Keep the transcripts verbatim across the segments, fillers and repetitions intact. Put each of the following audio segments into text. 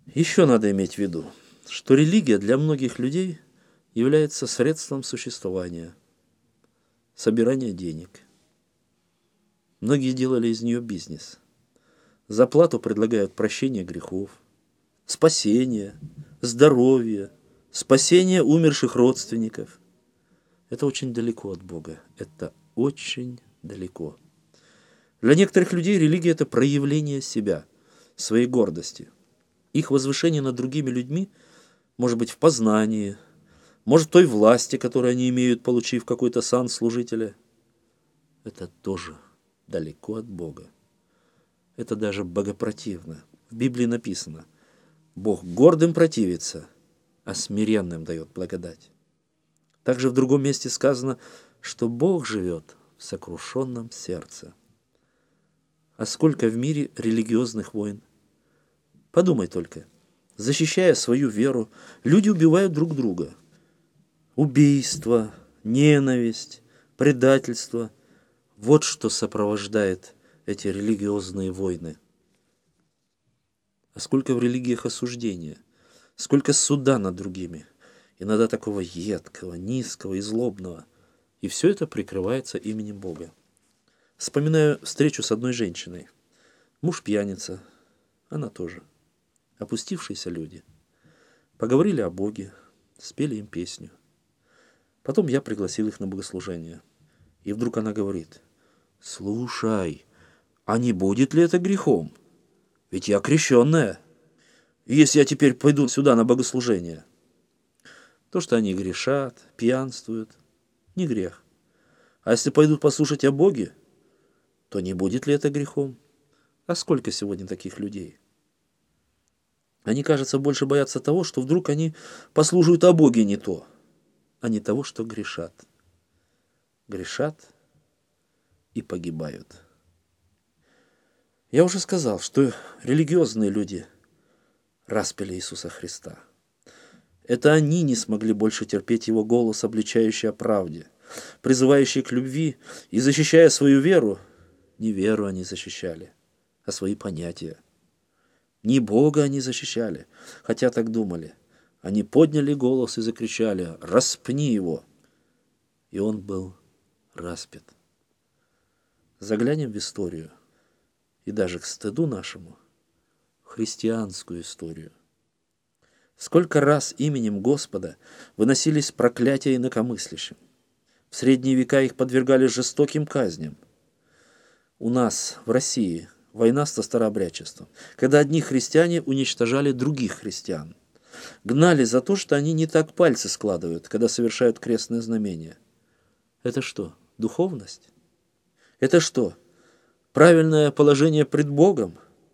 Еще надо иметь в виду, что религия для многих людей является средством существования, собирания денег. Многие делали из нее бизнес. За плату предлагают прощение грехов, спасение, здоровье, спасение умерших родственников. Это очень далеко от Бога. Это очень далеко. Для некоторых людей религия – это проявление себя, своей гордости. Их возвышение над другими людьми может быть в познании, может в той власти, которую они имеют, получив какой-то сан служителя. Это тоже далеко от Бога. Это даже богопротивно. В Библии написано: Бог гордым противится, а смиренным дает благодать. Также в другом месте сказано, что Бог живет в сокрушенном сердце. А сколько в мире религиозных войн? Подумай только. Защищая свою веру, люди убивают друг друга. Убийство, ненависть, предательство – вот что сопровождает эти религиозные войны. А сколько в религиях осуждения, сколько суда над другими, иногда такого едкого, низкого и злобного. И все это прикрывается именем Бога. Вспоминаю встречу с одной женщиной. Муж пьяница, она тоже. Опустившиеся люди. Поговорили о Боге, спели им песню. Потом я пригласил их на богослужение. И вдруг она говорит: «Слушай, а не будет ли это грехом? Ведь я крещенная. Если я теперь пойду сюда на богослужение». То, что они грешат, пьянствуют, не грех. А если пойдут послушать о Боге, то не будет ли это грехом? А сколько сегодня таких людей? Они, кажется, больше боятся того, что вдруг они послушают о Боге не то, а не того, что грешат. Грешат и погибают. Я уже сказал, что религиозные люди распяли Иисуса Христа. Это они не смогли больше терпеть Его голос, обличающий о правде, призывающий к любви, и, защищая свою веру, не веру они защищали, а свои понятия. Не Бога они защищали, хотя так думали. Они подняли голос и закричали: «Распни его!» И он был распят. Заглянем в историю, и даже к стыду нашему, в христианскую историю. Сколько раз именем Господа выносились проклятия инакомыслящим. В средние века их подвергали жестоким казням. У нас, в России, война со старообрядчеством, когда одни христиане уничтожали других христиан. Гнали за то, что они не так пальцы складывают, когда совершают крестное знамение. Это что, духовность? Это что, правильное положение пред Богом?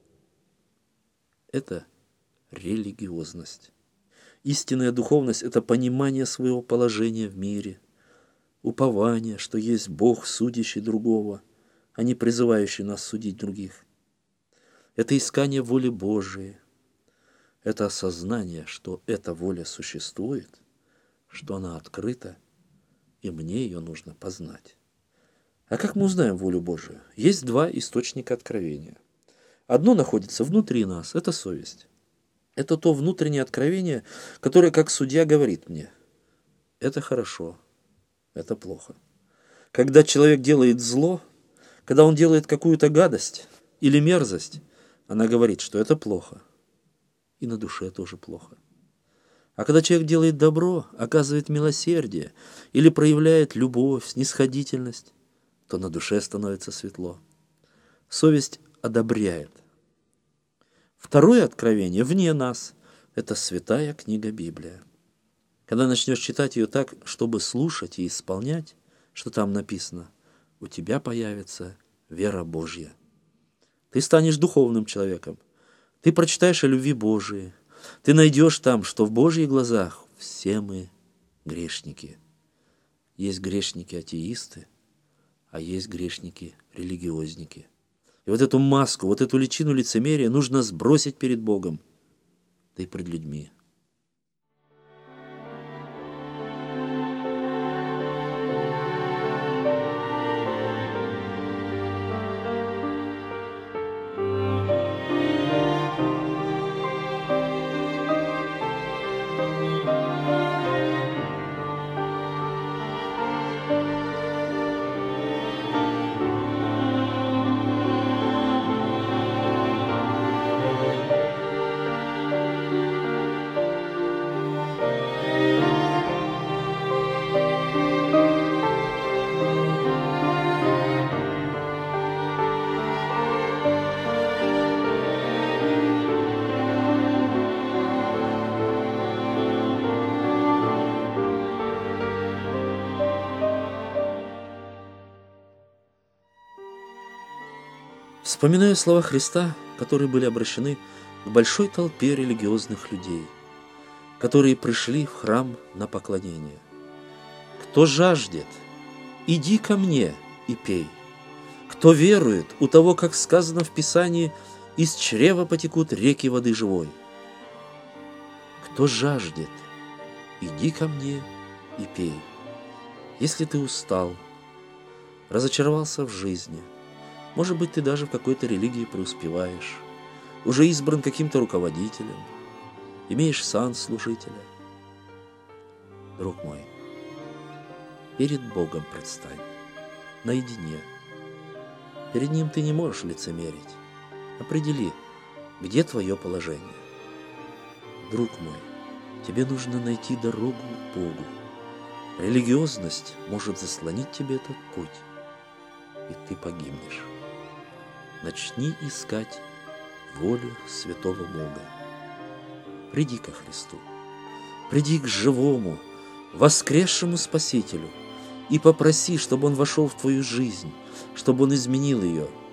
Это религиозность. Истинная духовность – это понимание своего положения в мире, упование, что есть Бог, судящий другого, а не призывающий нас судить других. Это искание воли Божией. Это осознание, что эта воля существует, что она открыта, и мне ее нужно познать. А как мы узнаем волю Божию? Есть два источника откровения. Одно находится внутри нас – это совесть. Это то внутреннее откровение, которое, как судья, говорит мне: это хорошо, это плохо. Когда человек делает зло, когда он делает какую-то гадость или мерзость, она говорит, что это плохо. И на душе тоже плохо. А когда человек делает добро, оказывает милосердие или проявляет любовь, снисходительность, то на душе становится светло. Совесть одобряет. Второе откровение вне нас – это святая книга Библия. Когда начнешь читать ее так, чтобы слушать и исполнять, что там написано, у тебя появится вера Божья. Ты станешь духовным человеком. Ты прочитаешь о любви Божией. Ты найдешь там, что в Божьих глазах все мы грешники. Есть грешники-атеисты, а есть грешники-религиозники. И вот эту маску, вот эту личину лицемерия нужно сбросить перед Богом, да и пред людьми. Вспоминаю слова Христа, которые были обращены к большой толпе религиозных людей, которые пришли в храм на поклонение. «Кто жаждет, иди ко мне и пей. Кто верует, у того, как сказано в Писании, из чрева потекут реки воды живой. Кто жаждет, иди ко мне и пей». Если ты устал, разочаровался в жизни, может быть, ты даже в какой-то религии преуспеваешь, уже избран каким-то руководителем, имеешь сан служителя. Друг мой, перед Богом предстань, наедине. Перед Ним ты не можешь лицемерить. Определи, где твое положение. Друг мой, тебе нужно найти дорогу к Богу. Религиозность может заслонить тебе этот путь, и ты погибнешь. Начни искать волю святого Бога. Приди ко Христу, приди к живому, воскресшему Спасителю и попроси, чтобы Он вошел в твою жизнь, чтобы Он изменил ее,